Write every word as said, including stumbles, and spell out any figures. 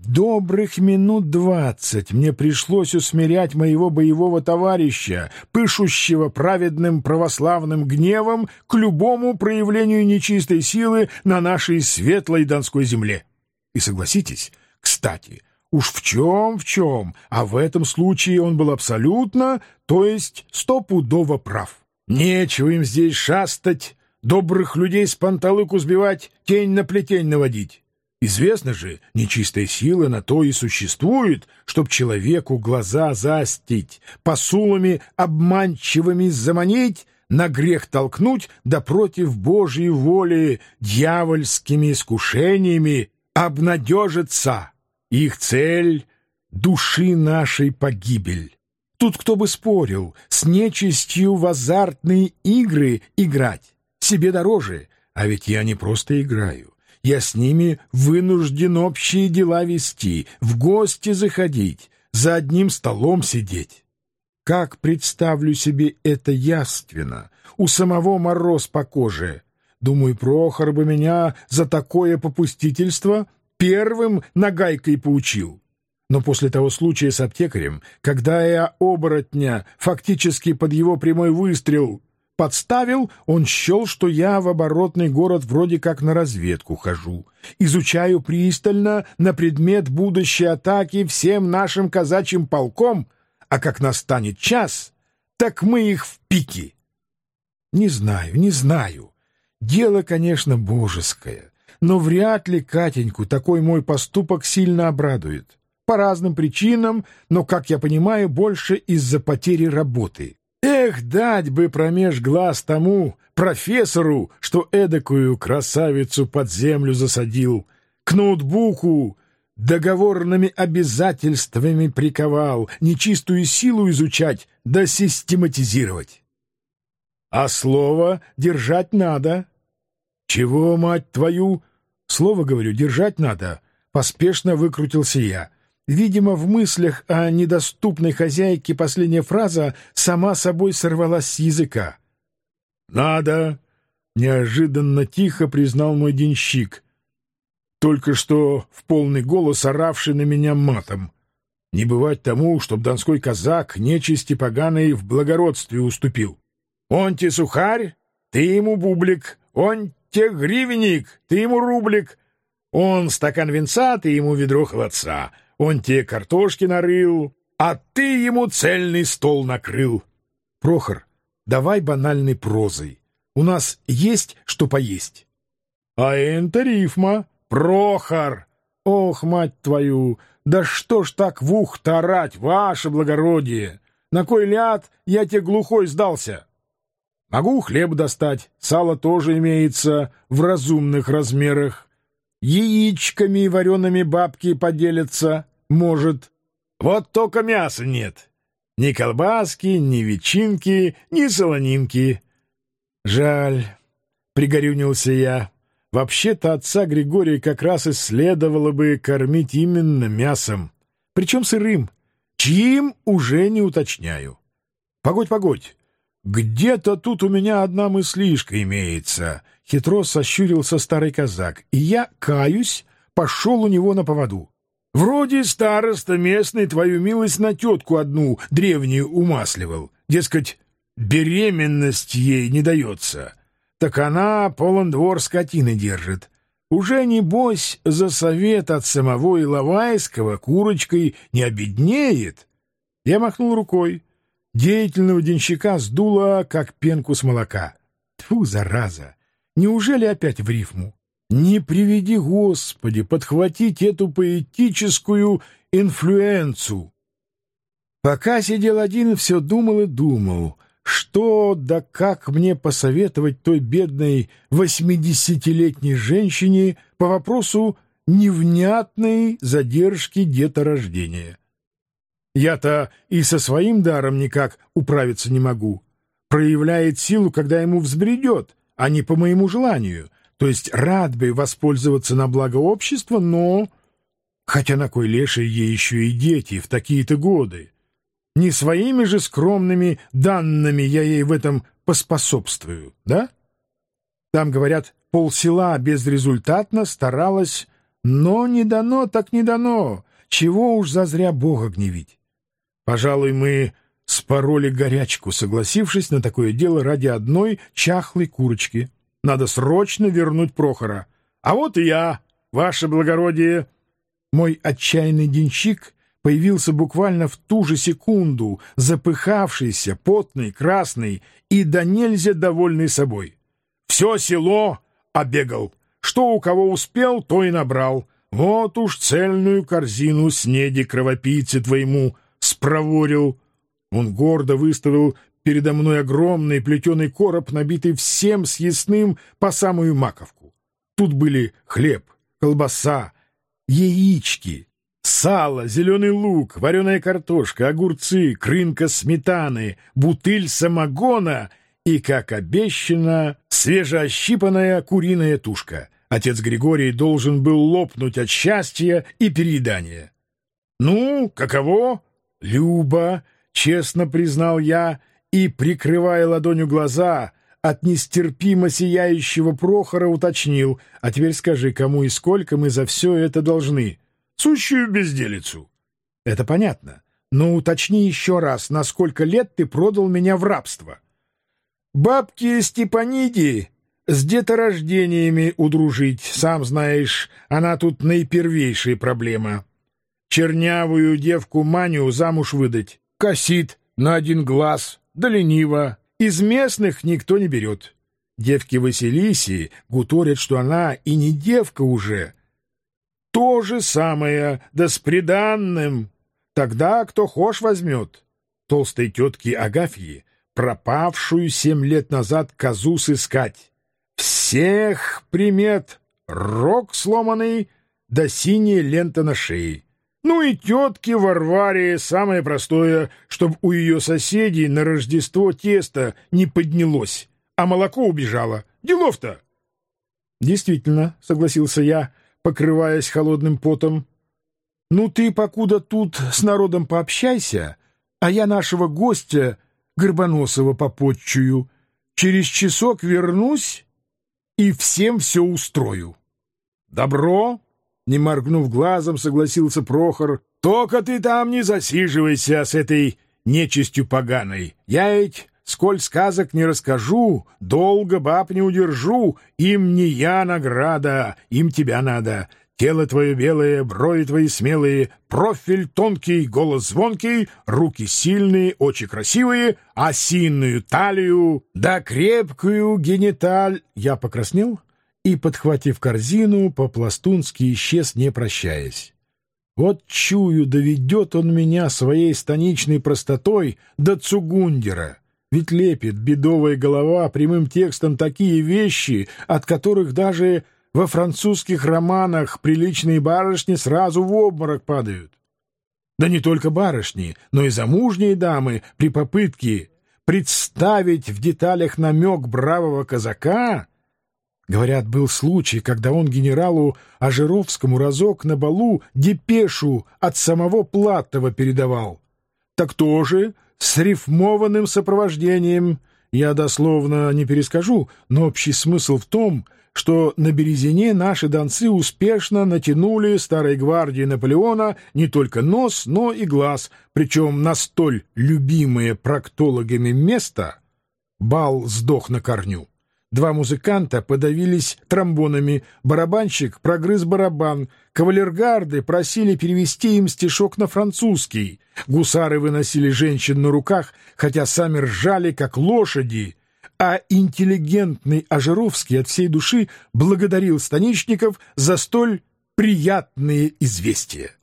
Добрых минут двадцать мне пришлось усмирять моего боевого товарища, пышущего праведным православным гневом к любому проявлению нечистой силы на нашей светлой Донской земле. И согласитесь, кстати, уж в чем в чем, а в этом случае он был абсолютно, то есть стопудово прав. Нечего им здесь шастать, добрых людей с панталыку сбивать, тень на плетень наводить. Известно же, нечистая сила на то и существует, чтоб человеку глаза застить, посулами обманчивыми заманить, на грех толкнуть, да против Божьей воли дьявольскими искушениями обнадежиться. Их цель — души нашей погибель. Тут кто бы спорил, с нечистью в азартные игры играть себе дороже, а ведь я не просто играю. Я с ними вынужден общие дела вести, в гости заходить, за одним столом сидеть. Как представлю себе это явственно, у самого мороз по коже. Думаю, Прохор бы меня за такое попустительство первым нагайкой поучил. Но после того случая с аптекарем, когда я оборотня фактически под его прямой выстрел подставил, он счел, что я в оборотный город вроде как на разведку хожу, изучаю пристально на предмет будущей атаки всем нашим казачьим полком, а как настанет час, так мы их в пике. Не знаю, не знаю. Дело, конечно, божеское, но вряд ли Катеньку такой мой поступок сильно обрадует. По разным причинам, но, как я понимаю, больше из-за потери работы. Эх, дать бы промеж глаз тому профессору, что эдакую красавицу под землю засадил, к ноутбуку договорными обязательствами приковал, нечистую силу изучать да систематизировать. А слово держать надо. Чего, мать твою? Слово, говорю, держать надо. Поспешно выкрутился я. Видимо, в мыслях о недоступной хозяйке последняя фраза сама собой сорвалась с языка. «Надо!» — неожиданно тихо признал мой денщик, только что в полный голос оравший на меня матом. «Не бывать тому, чтоб донской казак нечисти поганой в благородстве уступил. Он те сухарь, ты ему бублик, он те гривенник, ты ему рублик, он стакан винца, ты ему ведро холодца». Он тебе картошки нарыл, а ты ему цельный стол накрыл. Прохор, давай банальной прозой. У нас есть что поесть. А это рифма. Прохор! Ох, мать твою, да что ж так в ух-то орать, ваше благородие? На кой ляд я тебе глухой сдался? Могу хлеб достать, сало тоже имеется в разумных размерах. Яичками вареными бабки поделятся, может. Вот только мяса нет. Ни колбаски, ни ветчинки, ни солонинки. Жаль, пригорюнился я. Вообще-то отца Григория как раз и следовало бы кормить именно мясом. Причем сырым. Чьим уже не уточняю. Погодь, погодь. «Где-то тут у меня одна мыслишка имеется», — хитро сощурился старый казак, и я, каюсь, пошел у него на поводу. «Вроде староста местный твою милость на тетку одну древнюю умасливал, дескать, беременность ей не дается, так она полон двор скотины держит. Уже, небось, за совет от самого Иловайского курочкой не обеднеет». Я махнул рукой. Деятельного денщика сдуло, как пенку с молока. Тьфу, зараза! Неужели опять в рифму? Не приведи, Господи, подхватить эту поэтическую инфлюенцию. Пока сидел один, все думал и думал, что да как мне посоветовать той бедной восьмидесятилетней женщине по вопросу невнятной задержки деторождения. Я-то и со своим даром никак управиться не могу. Проявляет силу, когда ему взбредет, а не по моему желанию. То есть рад бы воспользоваться на благо общества, но... Хотя на кой лешей ей еще и дети в такие-то годы? Не своими же скромными данными я ей в этом поспособствую, да? Там, говорят, полсела безрезультатно старалась Но не дано, так не дано. Чего уж зазря Бога гневить. Пожалуй, мы спороли горячку, согласившись на такое дело ради одной чахлой курочки. Надо срочно вернуть Прохора. А вот и я, ваше благородие. Мой отчаянный денщик появился буквально в ту же секунду, запыхавшийся, потный, красный и до нельзя довольный собой. Все село обегал. Что у кого успел, то и набрал. Вот уж цельную корзину снеди кровопийцы твоему спроворил. Он гордо выставил передо мной огромный плетеный короб, набитый всем съестным по самую маковку. Тут были хлеб, колбаса, яички, сало, зеленый лук, вареная картошка, огурцы, крынка сметаны, бутыль самогона и, как обещано, свежеощипанная куриная тушка. Отец Григорий должен был лопнуть от счастья и переедания. «Ну, каково?» «Любо», — честно признал я, и, прикрывая ладонью глаза, от нестерпимо сияющего Прохора уточнил: «А теперь скажи, кому и сколько мы за все это должны?» «Сущую безделицу». «Это понятно. Но уточни еще раз, на сколько лет ты продал меня в рабство?» «Бабке Степаниде с деторождениями удружить, сам знаешь, она тут наипервейшая проблема. Чернявую девку Маню замуж выдать, косит на один глаз, да лениво, из местных никто не берет. Девки Василиси гуторят, что она и не девка уже. То же самое, да с приданным. Тогда кто хошь возьмет. Толстой тетки Агафьи, пропавшую семь лет назад козу сыскать. Всех примет, рог сломанный, да синяя лента на шее. Ну и тетке Варваре самое простое, чтоб у ее соседей на Рождество тесто не поднялось, а молоко убежало. Делов-то!» «Действительно», — согласился я, покрываясь холодным потом. «Ну ты покуда тут с народом пообщайся, а я нашего гостя Горбоносова попотчую. Через часок вернусь и всем все устрою». «Добро!» — не моргнув глазом, согласился Прохор. «Только ты там не засиживайся с этой нечистью поганой. Я ведь, сколь сказок не расскажу, долго баб не удержу. Им не я награда, им тебя надо. Тело твое белое, брови твои смелые, профиль тонкий, голос звонкий, руки сильные, очи красивые, осиную талию, да крепкую гениталь». Я покраснел и, подхватив корзину, по-пластунски исчез, не прощаясь. Вот чую, доведет он меня своей станичной простотой до Цугундера. Ведь лепит бедовая голова прямым текстом такие вещи, от которых даже во французских романах приличные барышни сразу в обморок падают. Да не только барышни, но и замужние дамы при попытке представить в деталях намек бравого казака. Говорят, был случай, когда он генералу Ожеровскому разок на балу депешу от самого Платова передавал. Так тоже с рифмованным сопровождением. Я дословно не перескажу, но общий смысл в том, что на Березине наши донцы успешно натянули старой гвардии Наполеона не только нос, но и глаз, причем на столь любимое проктологами место бал сдох на корню. Два музыканта подавились тромбонами, барабанщик прогрыз барабан, кавалергарды просили перевести им стишок на французский, гусары выносили женщин на руках, хотя сами ржали, как лошади, а интеллигентный Ожеровский от всей души благодарил станичников за столь приятные известия.